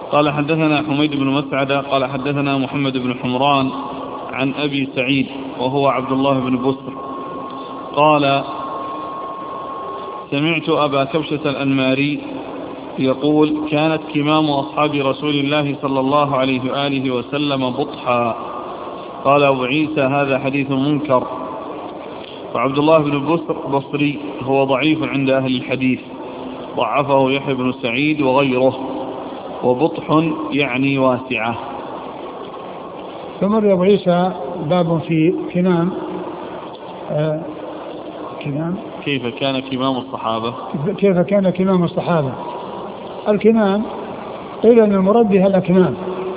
قال حدثنا حميد بن مسعدة قال حدثنا محمد بن حمران عن أبي سعيد وهو عبد الله بن بسر قال سمعت أبا كبشة الأنماري يقول كانت كمام أصحاب رسول الله صلى الله عليه وآله وسلم بطحا. قال أبو عيسى هذا حديث منكر. وعبد الله بن بسر بصري هو ضعيف عند أهل الحديث، ضعفه يحيى بن سعيد وغيره. وبطح يعني واسعة. ثم أبو عيسى باب في كمام كيف كان كمام الصحابة. كيف كان كمام الصحابة. الكمام قيل أن المراد بها الأكمام،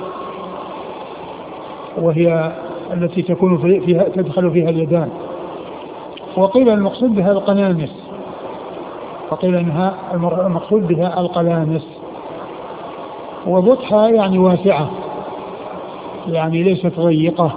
وهي التي تكون فيها تدخل فيها اليدان، وقيل المقصود بها القلامس، وقيل أنها المقصود بها القلامس. وبطحة يعني واسعة، يعني ليست ضيقة.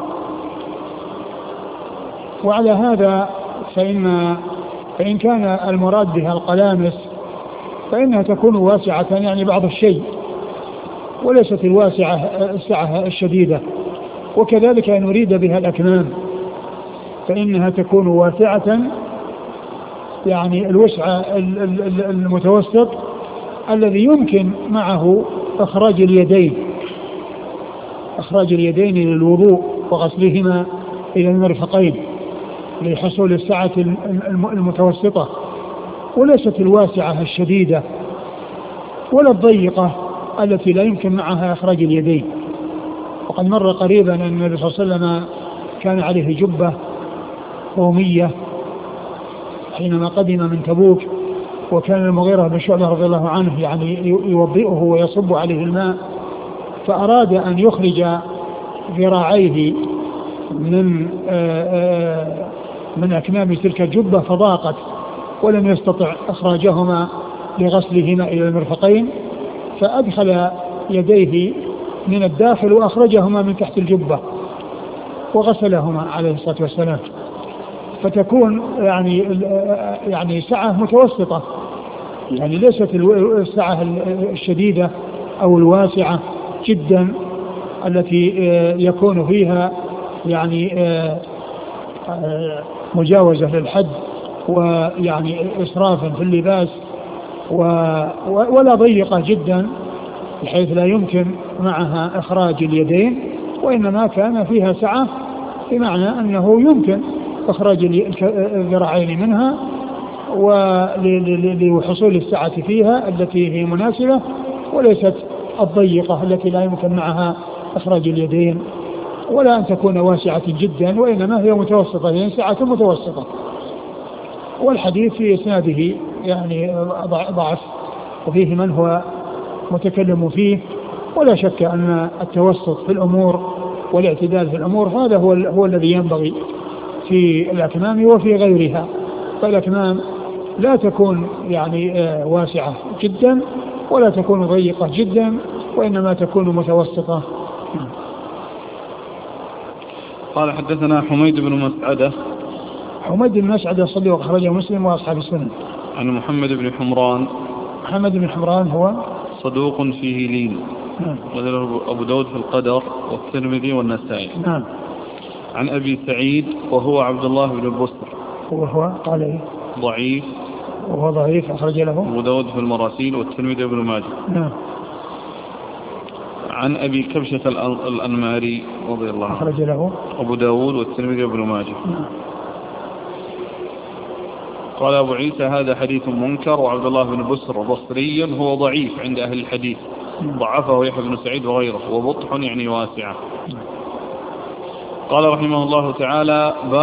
وعلى هذا فإن كان المراد بها القلامس فإنها تكون واسعة يعني بعض الشيء، وليست السعة الشديدة. وكذلك إن أريد بها الأكمام فإنها تكون واسعة يعني الوسع المتوسط الذي يمكن معه إخراج اليدين للوضوء وغسلهما إلى المرفقين لحصول السعة المتوسطة، وليست الواسعة الشديدة ولا الضيقة التي لا يمكن معها إخراج اليدين. وقد مر قريبا أن النبي صلى الله عليه وسلم كان عليه جبة رومية حينما قدم من تبوك، وكان المغيرة بن شعبة رضي الله عنه يعني يوضئه ويصب عليه الماء، فأراد أن يخرج ذراعيه من أكمام تلك الجبة فضاقت ولم يستطع إخراجهما لغسلهما إلى المرفقين، فأدخل يديه من الداخل وأخرجهما من تحت الجبة وغسلهما عليه الصلاة والسلام. فتكون يعني سعة متوسطة، يعني ليست السعة الشديدة أو الواسعة جدا التي يكون فيها يعني مجاوزة للحد ويعني إسرافا في اللباس، ولا ضيقة جدا بحيث لا يمكن معها إخراج اليدين، وإنما كان فيها سعة بمعنى أنه يمكن إخراج الذراعين منها ولحصول السعة فيها التي هي مناسبة، وليست الضيقة التي لا يمكن معها إخراج اليدين، ولا أن تكون واسعة جدا، وإنما هي متوسطة، يعني سعة متوسطة. والحديث في إسناده يعني ضعف وفيه من هو متكلم فيه، ولا شك أن التوسط في الأمور والاعتدال في الأمور هذا هو الذي ينبغي في الأكمام وفي غيرها. فالأكمام لا تكون يعني واسعة جدا ولا تكون ضيقة جدا، وإنما تكون متوسطة. قال حدثنا حميد بن مسعدة. حميد بن مسعدة صديق أخرجه مسلم وأصحاب السنن. عن محمد بن حمران. محمد بن حمران هو صدوق فيه لين. وذكره أبو داود في القدر والترمذي والنسائي. نعم. عن أبي سعيد وهو عبد الله بن بسر وهو قال إيه؟ ضعيف. وهو ضعيف أخرج له أبو داود في المراسيل والترمذي وابن ماجه. نعم. عن أبي كبشة الأنماري رضي الله عنه أخرج له أبو داود والترمذي وابن ماجه. نعم. قال أبو عيسى هذا حديث منكر. وعبد الله بن بسر بصري هو ضعيف عند أهل الحديث، ضعفه يحيى بن سعيد وغيره. وبطح يعني واسعة. قال رحمه الله تعالى